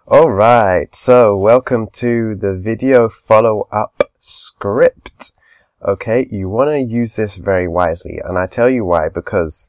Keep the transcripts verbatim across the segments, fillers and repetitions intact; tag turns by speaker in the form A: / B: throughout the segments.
A: Alright, so welcome to the video follow-up script. Okay, you want to use this very wisely, and I tell you why, because,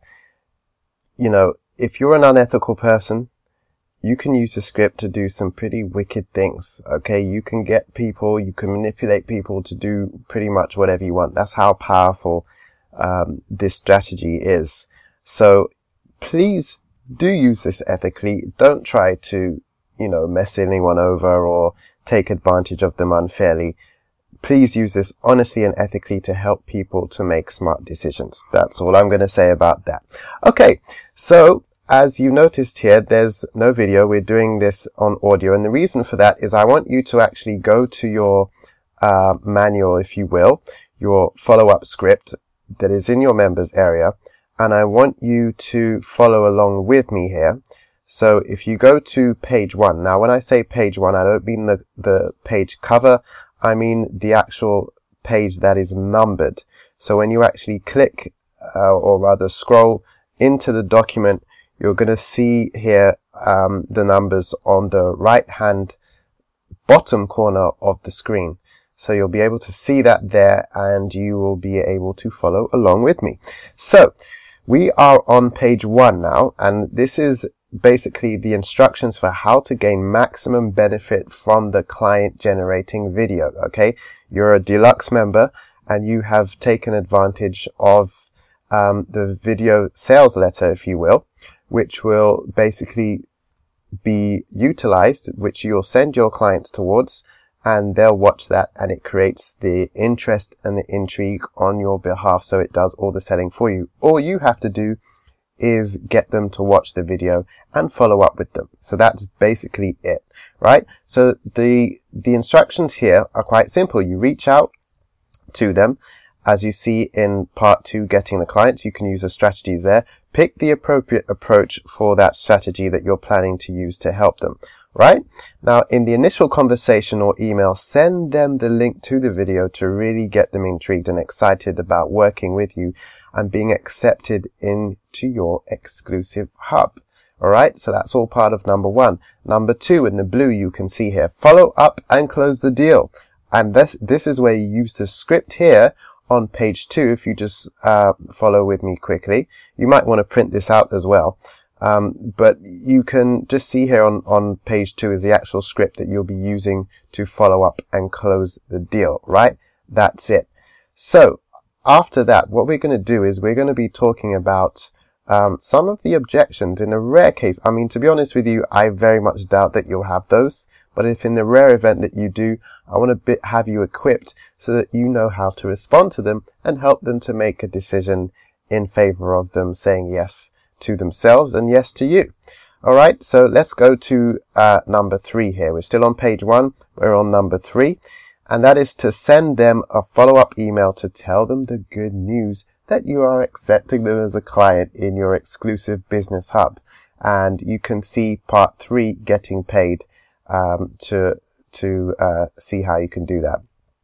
A: you know, if you're an unethical person, you can use the script to do some pretty wicked things. Okay, you can get people, you can manipulate people to do pretty much whatever you want. That's how powerful um, this strategy is. So please do use this ethically. Don't try to, you know, mess anyone over or take advantage of them unfairly. Please use this honestly and ethically to help people to make smart decisions. That's all I'm going to say about that. Okay, so as you noticed here, there's no video. We're doing this on audio, and the reason for that is I want you to actually go to your uh, manual, if you will, your follow-up script that is in your members area, and I want you to follow along with me here. So if you go to page one, now when I say page one, I don't mean the, the page cover, I mean the actual page that is numbered. So when you actually click, uh, or rather scroll into the document, you're going to see here um, the numbers on the right hand bottom corner of the screen. So you'll be able to see that there, and you will be able to follow along with me. So we are on page one now, and this is basically the instructions for how to gain maximum benefit from the client generating video. Okay, you're a deluxe member and you have taken advantage of um, the video sales letter, if you will, which will basically be utilized, which you'll send your clients towards, and they'll watch that, and it creates the interest and the intrigue on your behalf, so it does all the selling for you. All you have to do is get them to watch the video and follow up with them. So that's basically it, right? So the the instructions here are quite simple. You reach out to them. As you see in part two, getting the clients, you can use the strategies there. Pick the appropriate approach for that strategy that you're planning to use to help them, right? Now, in the initial conversation or email, send them the link to the video to really get them intrigued and excited about working with you and being accepted into your exclusive hub. All right, so that's all part of number one. Number two, in the blue, you can see here, follow up and close the deal. And this, this is where you use the script here on page two. If you just uh, follow with me quickly, you might want to print this out as well. Um, but you can just see here on, on page two is the actual script that you'll be using to follow up and close the deal, right? That's it. So after that, what we're going to do is we're going to be talking about um, some of the objections. In a rare case, I mean, to be honest with you, I very much doubt that you'll have those. But if in the rare event that you do, I want to bit have you equipped so that you know how to respond to them and help them to make a decision in favor of them saying yes to themselves and yes to you. All right, so let's go to uh, number three here. We're still on page one. We're on number three. And that is to send them a follow-up email to tell them the good news that you are accepting them as a client in your exclusive business hub. And you can see part three, getting paid, um, to, to, uh, see how you can do that.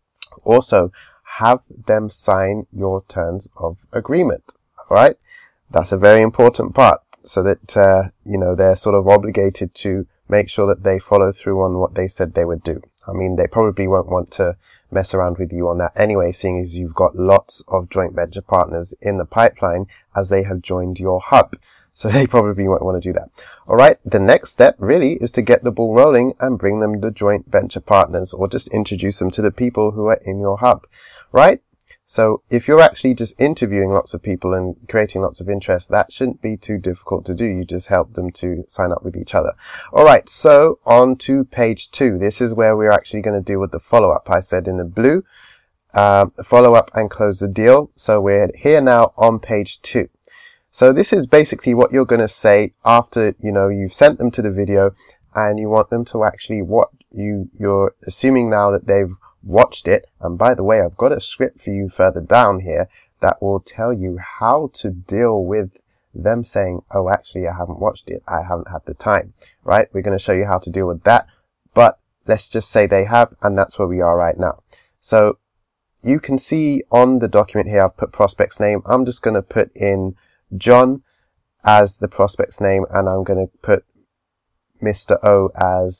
A: Also, have them sign your terms of agreement. All right. That's a very important part, so that, uh, you know, they're sort of obligated to make sure that they follow through on what they said they would do. I mean, they probably won't want to mess around with you on that anyway, seeing as you've got lots of joint venture partners in the pipeline as they have joined your hub. So they probably won't want to do that. All right. The next step really is to get the ball rolling and bring them the joint venture partners, or just introduce them to the people who are in your hub, right? So if you're actually just interviewing lots of people and creating lots of interest, that shouldn't be too difficult to do. You just help them to sign up with each other. All right. So on to page two. This is where we're actually going to deal with the follow-up. I said in the blue, uh, follow up and close the deal. So we're here now on page two. So this is basically what you're going to say after, you know, you've sent them to the video and you want them to actually what you, you're assuming now that they've watched it. And by the way, I've got a script for you further down here that will tell you how to deal with them saying, oh, actually, I haven't watched it. I haven't had the time, right? We're going to show you how to deal with that. But let's just say they have, and that's where we are right now. So you can see on the document here, I've put prospect's name. I'm just going to put in John as the prospect's name, and I'm going to put Mister O as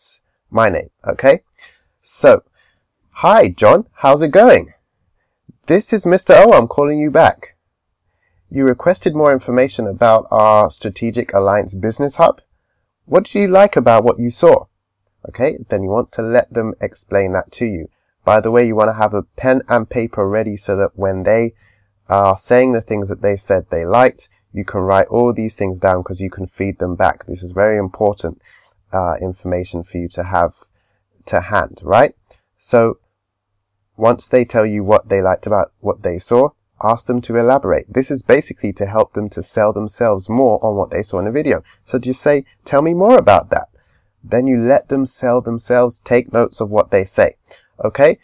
A: my name. Okay. So, hi, John. How's it going? This is Mister O. I'm calling you back. You requested more information about our Strategic Alliance Business Hub. What did you like about what you saw? Okay, then you want to let them explain that to you. By the way, you want to have a pen and paper ready so that when they are saying the things that they said they liked, you can write all these things down because you can feed them back. This is very important uh, information for you to have to hand, right? So once they tell you what they liked about what they saw, ask them to elaborate. This is basically to help them to sell themselves more on what they saw in the video. So just say, tell me more about that. Then you let them sell themselves, take notes of what they say. Okay?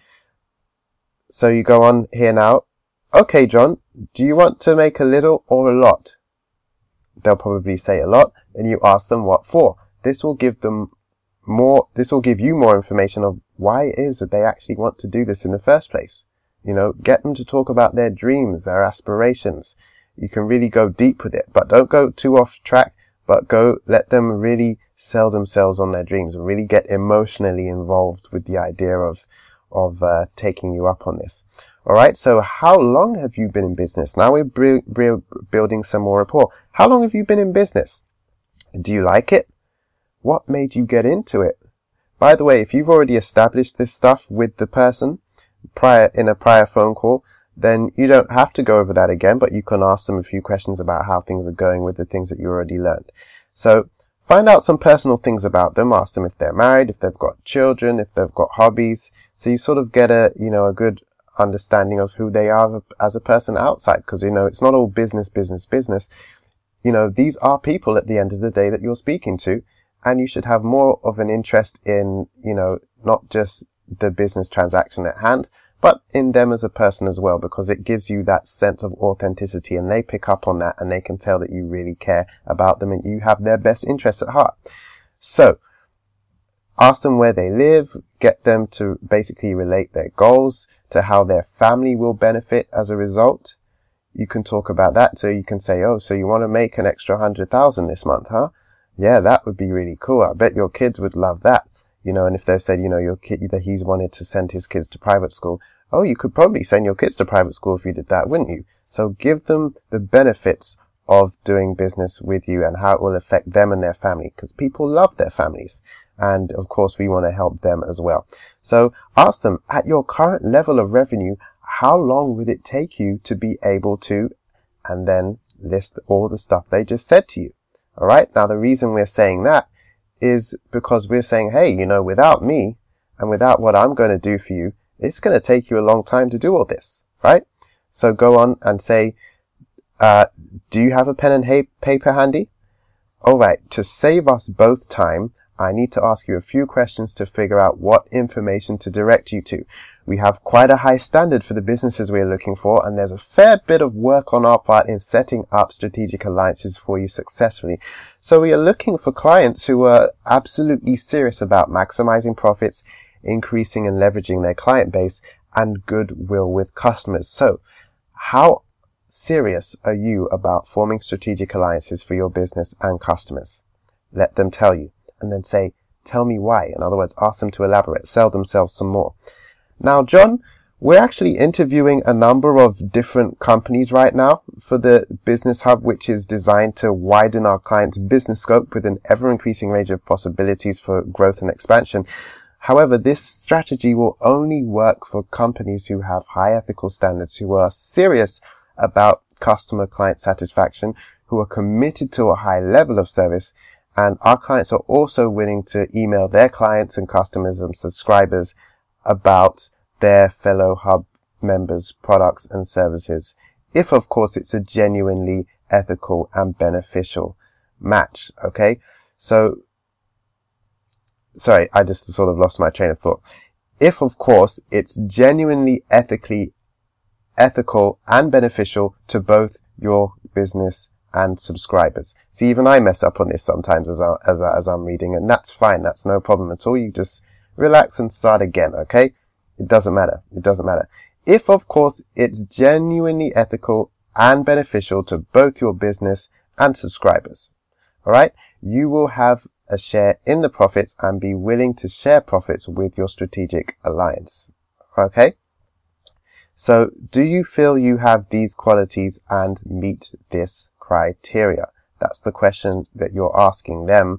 A: So you go on here now. Okay, John, do you want to make a little or a lot? They'll probably say a lot. Then you ask them what for. This will give them more, this will give you more information of why it is that they actually want to do this in the first place. You know, get them to talk about their dreams, their aspirations. You can really go deep with it, but don't go too off track, but go let them really sell themselves on their dreams and really get emotionally involved with the idea of, of, uh, taking you up on this. All right. So how long have you been in business? Now we're b- b- building some more rapport. How long have you been in business? Do you like it? What made you get into it? By the way, if you've already established this stuff with the person prior, in a prior phone call, then you don't have to go over that again, but you can ask them a few questions about how things are going with the things that you already learned. So find out some personal things about them. Ask them if they're married, if they've got children, if they've got hobbies. So you sort of get a, you know, a good understanding of who they are as a person outside. Because, you know, it's not all business, business, business. You know, these are people at the end of the day that you're speaking to. And you should have more of an interest in, you know, not just the business transaction at hand, but in them as a person as well, because it gives you that sense of authenticity and they pick up on that and they can tell that you really care about them and you have their best interests at heart. So ask them where they live, get them to basically relate their goals to how their family will benefit as a result. You can talk about that. So you can say, oh, so you want to make an extra hundred thousand this month, huh? Yeah, that would be really cool. I bet your kids would love that. You know, and if they said, you know, your kid, that he's wanted to send his kids to private school, oh, you could probably send your kids to private school if you did that, wouldn't you? So give them the benefits of doing business with you and how it will affect them and their family, because people love their families. And of course, we want to help them as well. So ask them, at your current level of revenue, how long would it take you to be able to, and then list all the stuff they just said to you. All right. Now, the reason we're saying that is because we're saying, hey, you know, without me and without what I'm going to do for you, it's going to take you a long time to do all this. Right. So go on and say, uh, do you have a pen and ha- paper handy? All right. To save us both time, I need to ask you a few questions to figure out what information to direct you to. We have quite a high standard for the businesses we're looking for, and there's a fair bit of work on our part in setting up strategic alliances for you successfully. So we are looking for clients who are absolutely serious about maximizing profits, increasing and leveraging their client base, and goodwill with customers. So how serious are you about forming strategic alliances for your business and customers? Let them tell you, and then say, tell me why. In other words, ask them to elaborate, sell themselves some more. Now, John, we're actually interviewing a number of different companies right now for the Business Hub, which is designed to widen our clients' business scope with an ever-increasing range of possibilities for growth and expansion. However, this strategy will only work for companies who have high ethical standards, who are serious about customer client satisfaction, who are committed to a high level of service, and our clients are also willing to email their clients and customers and subscribers about their fellow Hub members' products and services, if of course it's a genuinely ethical and beneficial match. Okay, so sorry, I just sort of lost my train of thought. If of course it's genuinely ethically ethical and beneficial to both your business and subscribers. See, even I mess up on this sometimes as I, as I, as I'm reading, and that's fine. That's no problem at all. You just relax and start again, okay? It doesn't matter. It doesn't matter. If, of course, it's genuinely ethical and beneficial to both your business and subscribers, all right? You will have a share in the profits and be willing to share profits with your strategic alliance. Okay? So, do you feel you have these qualities and meet this criteria? That's the question that you're asking them,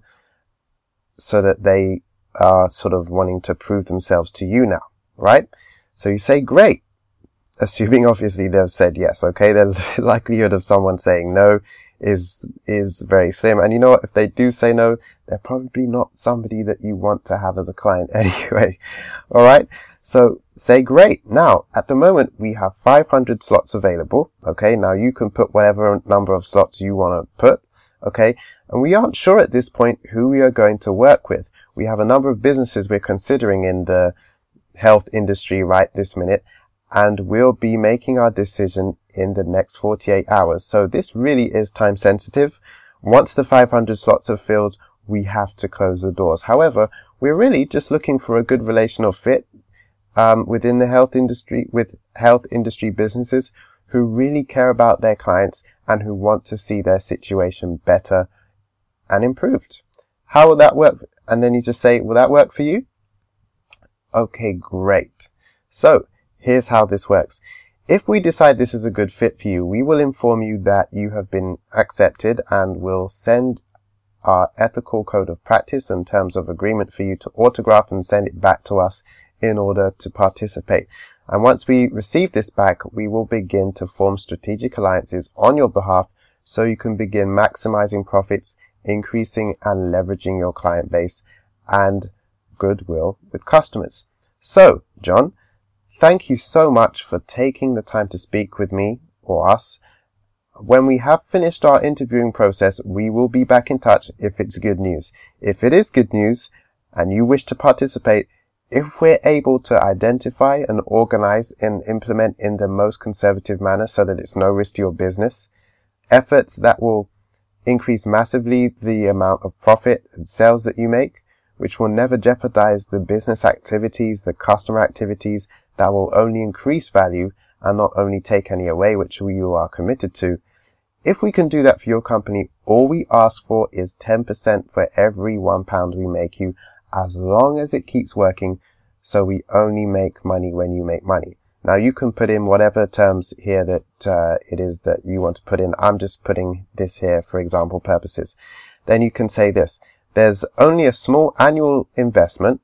A: so that they are sort of wanting to prove themselves to you now, right? So you say, great, assuming obviously they've said yes, okay? The likelihood of someone saying no is, is very slim. And you know what? If they do say no, they're probably not somebody that you want to have as a client anyway. All right. So say, great. Now, at the moment, we have five hundred slots available. Okay. Now you can put whatever number of slots you want to put. Okay. And we aren't sure at this point who we are going to work with. We have a number of businesses we're considering in the health industry right this minute, and we'll be making our decision in the next forty-eight hours. So this really is time sensitive. Once the five hundred slots are filled, we have to close the doors. However, we're really just looking for a good relational fit um, within the health industry, with health industry businesses who really care about their clients and who want to see their situation better and improved. How will that work? And then you just say, will that work for you? Okay, great. So here's how this works. If we decide this is a good fit for you, we will inform you that you have been accepted and will send our ethical code of practice and terms of agreement for you to autograph and send it back to us in order to participate. And once we receive this back, we will begin to form strategic alliances on your behalf so you can begin maximizing profits, increasing and leveraging your client base and goodwill with customers. So, John, thank you so much for taking the time to speak with me or us. When we have finished our interviewing process, we will be back in touch if it's good news. If it is good news and you wish to participate, if we're able to identify and organize and implement in the most conservative manner so that it's no risk to your business, efforts that will increase massively the amount of profit and sales that you make, which will never jeopardize the business activities, the customer activities, that will only increase value and not only take any away, which you are committed to. If we can do that for your company, all we ask for is ten percent for every one pound we make you, as long as it keeps working, so we only make money when you make money. Now you can put in whatever terms here that uh, it is that you want to put in. I'm just putting this here for example purposes. Then you can say this. There's only a small annual investment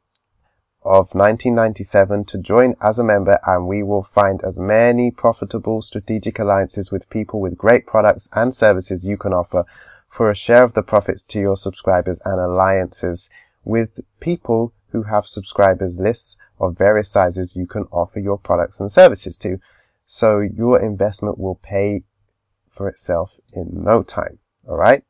A: of nineteen ninety-seven to join as a member, and we will find as many profitable strategic alliances with people with great products and services you can offer for a share of the profits to your subscribers, and alliances with people who have subscribers lists of various sizes you can offer your products and services to. So your investment will pay for itself in no time. All right.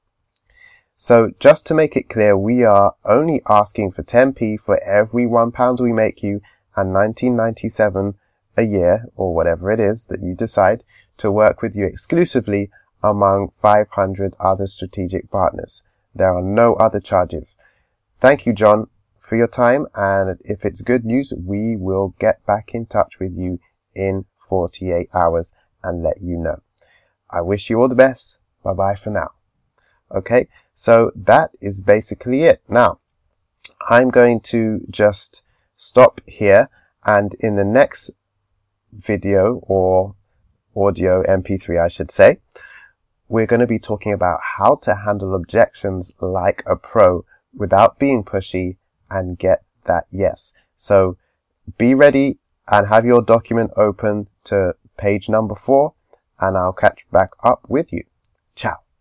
A: So just to make it clear, we are only asking for ten p for every one pound we make you, and nineteen ninety-seven a year, or whatever it is that you decide, to work with you exclusively among five hundred other strategic partners. There are no other charges. Thank you, John, for your time, and if it's good news, we will get back in touch with you in forty-eight hours and let you know. I wish you all the best. Bye bye for now. Okay, so that is basically it. Now, I'm going to just stop here, and in the next video, or audio M P three I should say, we're going to be talking about how to handle objections like a pro without being pushy and get that yes. So be ready and have your document open to page number four, and I'll catch back up with you. Ciao.